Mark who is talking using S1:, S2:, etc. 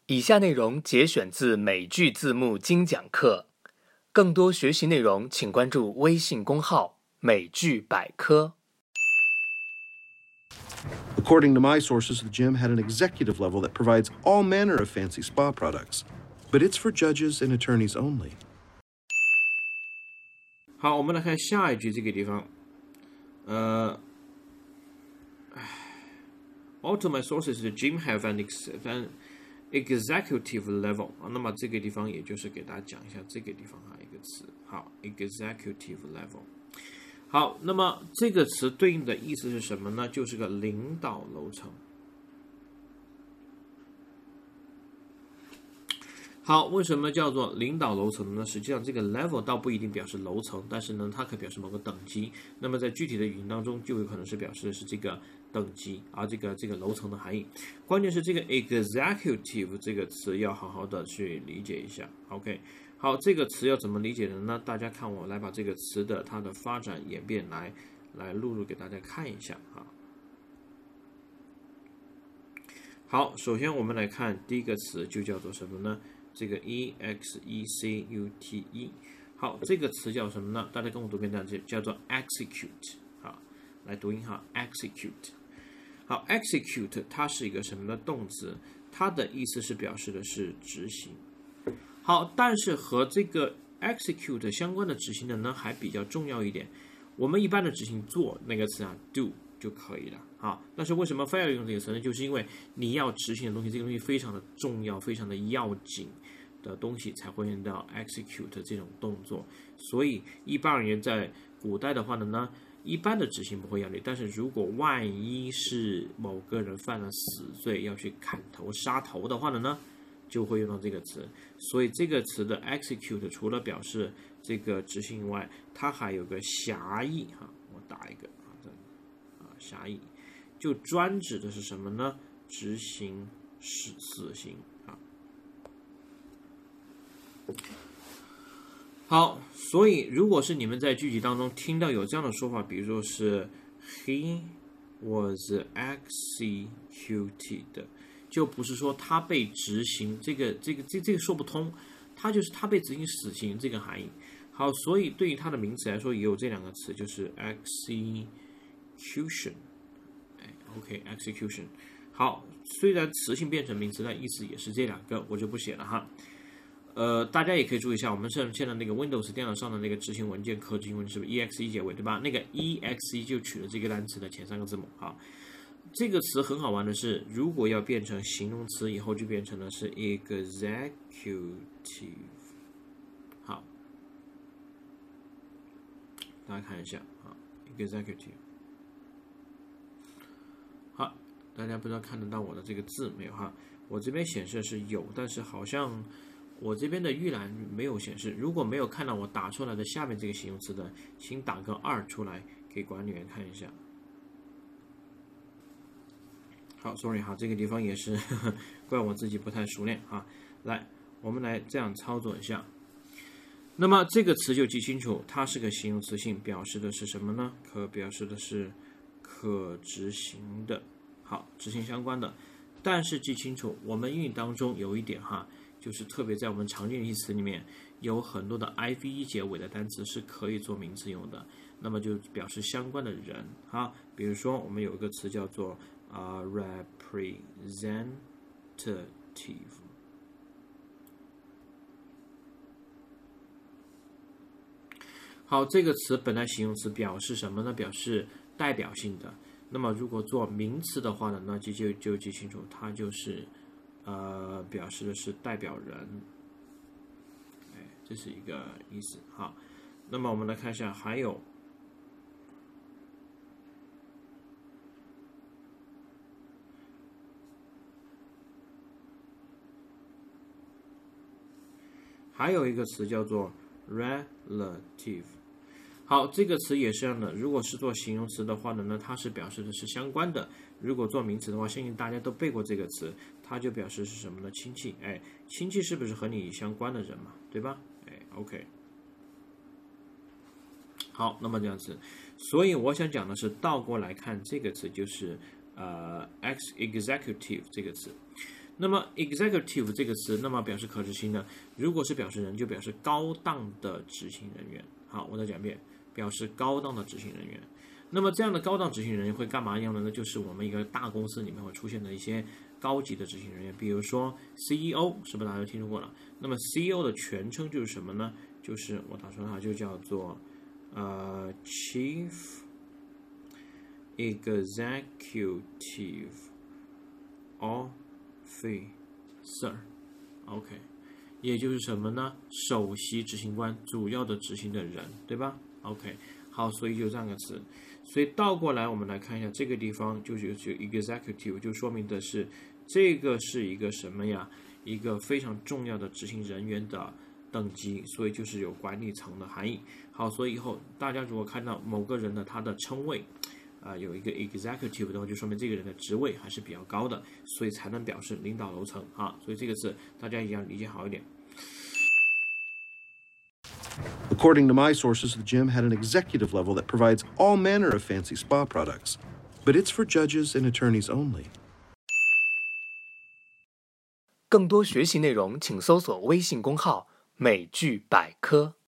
S1: 以下内容节选自美剧字幕精讲课，更多学习内容请关注微信公号美剧百科。
S2: According to my sources, the gym had an executive level that provides all manner of fancy spa products, but it's for judges and attorneys only.
S3: 好，我们来看下一句这个地方。All to my sources, the gym have an executive level 那么这个地方也就是给大家讲一下这个地方一个词。好 ，executive level。好，那么这个词对应的意思是什么呢？就是个领导楼层。好，为什么叫做领导楼层呢？实际上这个 level 倒不一定表示楼层，但是呢，它可表示某个等级。那么在具体的语音当中，就有可能是表示的是这个等级，而这个楼层的含义。关键是这个 executive 这个词要好好的去理解一下。OK， 好，这个词要怎么理解的呢？大家看我来把这个词的它的发展演变来录入给大家看一下啊。好，首先我们来看第一个词就叫做什么呢？这个 execute。 好，这个词叫什么呢？大家跟我读遍，叫做 execute。 好，来读音哈 execute。 好 execute 它是一个什么的动词？它的意思是表示的是执行。好，但是和这个 execute 相关的执行的呢还比较重要一点。我们一般的执行做那个词do 就可以了。好，但是为什么非要用这个词呢？就是因为你要执行的东西，这个东西非常的重要，非常的要紧的东西才会用到 execute 这种动作。所以一般而言，在古代的话呢，一般的执行不会要你，但是如果万一是某个人犯了死罪要去砍头杀头的话呢，就会用到这个词。所以这个词的 execute 除了表示这个执行以外，它还有个狭义哈，我打一个狭义，就专指的是什么呢？执行死刑啊。好，所以如果是你们在句集当中听到有这样的说法，比如说是 he was executed， 就不是说他被执行，这个说不通，他就是他被执行死刑这个含义。好，所以对于它的名词来说，也有这两个词，就是 execution。OK， execution。好，虽然词性变成名词，但意思也是这两个，我就不写了哈。大家也可以注意一下，我们现在那个 Windows 电脑上的那个执行文件，可执行文件是不是 exe 结尾，对吧？那个 exe 就取了这个单词的前3个字母。好，这个词很好玩的是，如果要变成形容词，以后就变成了是 executive。好，大家看一下啊 ，executive。好，大家不知道看得到我的这个字没有哈？我这边显示是有，但是好像我这边的预览没有显示。如果没有看到我打出来的下面这个形容词的，请打个2出来给管理员看一下。好 ，sorry 哈，这个地方也是怪我自己不太熟练啊。来，我们来这样操作一下。那么这个词就记清楚，它是个形容词性，表示的是什么呢？表示的是可执行的，好，执行相关的。但是记清楚，我们英语当中有一点哈，就是特别在我们常见的词里面，有很多的 ive 结尾的单词是可以做名词用的，那么就表示相关的人哈。比如说，我们有一个词叫做representative。好，这个词本来形容词表示什么呢？表示代表性的。那么如果做名词的话呢，那就记清楚，它就是表示的是代表人。这是一个意思。好，那么我们来看一下，还有一个词叫做 relative。好，这个词也是这样的，如果是做形容词的话呢，它是表示的是相关的；如果做名词的话，相信大家都背过这个词，它就表示是什么呢？亲戚。亲戚是不是和你相关的人嘛？对吧？OK。好，那么这样子，所以我想讲的是倒过来看这个词，就是executive 这个词。 那么 executive 这个词，那么表示可执行的，如果是表示人，就表示高档的执行人员。好，我再讲一遍，表示高档的执行人员。那么这样的高档执行人员会干嘛样的呢？就是我们一个大公司里面会出现的一些高级的执行人员，比如说 CEO， 是不是大家都听说过了？那么 CEO 的全称就是什么呢？就是我打出来就叫做Chief Executive Officer。OK， 也就是什么呢？首席执行官，主要的执行的人，对吧 ？OK， 好，所以就这样个词。所以倒过来，我们来看一下这个地方，就 executive 就说明的是这个是一个什么呀？一个非常重要的执行人员的等级，所以就是有管理层的含义。好，所以以后大家如果看到某个人的他的称谓有一个 executive 的话，就说明这个人的职位还是比较高的，所以才能表示领导楼层啊。所以这个词大家也要理解好一点。
S2: According to my sources, the gym had an executive level that provides all manner of fancy spa products, but it's for judges and attorneys only.
S1: 更多学习内容，请搜索微信公号“美剧百科”。